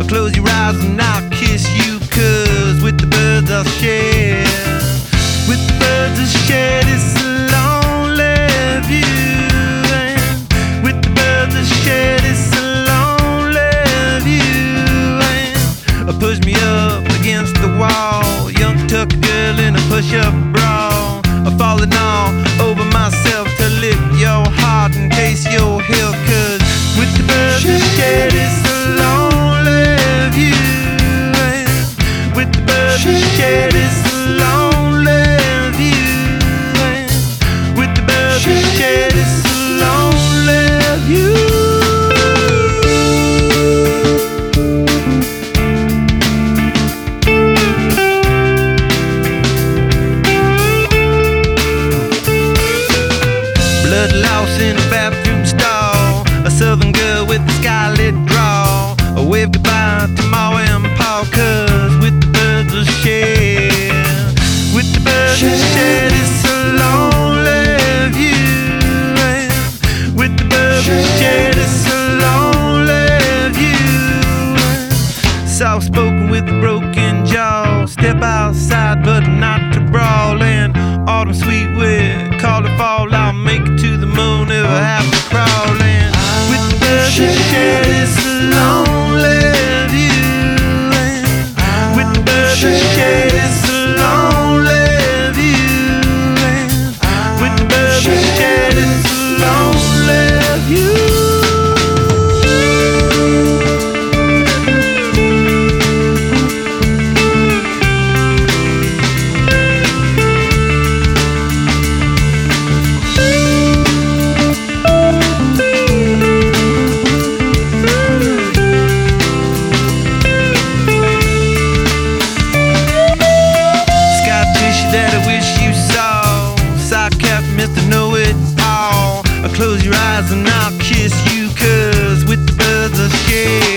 Close your eyes and I'll kiss you, 'cause with the birds I'll share. With the birds I'll share this lonely view. And with the birds I'll share this lonely view. And push me up against the wall, young tuck girl in a push-up bra. Falling all over myself to lift your heart in case you're here, 'cause with the birds I'll share this lonely view. And with the birds I'll share this lonely view. And with the birds I'll share this lonely view. Blood lost in a bathroom stall, a southern girl with a skylit draw. A wave goodbye to Ma and Pa, 'cause with the birds I'll share. With the birds I'll share this lonely view. And with the birds I'll share this lonely view. Soft spoken with a broken jaw, step outside but not to brawl. And autumn sweet with call it fall, I'll make it to the moon if I have to crawl. And with the birds I'll share this lonely view. And with the birds I'll share this lonely view. And with the birds I'll share this lonely view. That I wish you saw, sock cap, Mr. Know-It-All. Close your eyes and I'll kiss you, 'cause with the birds I'll share.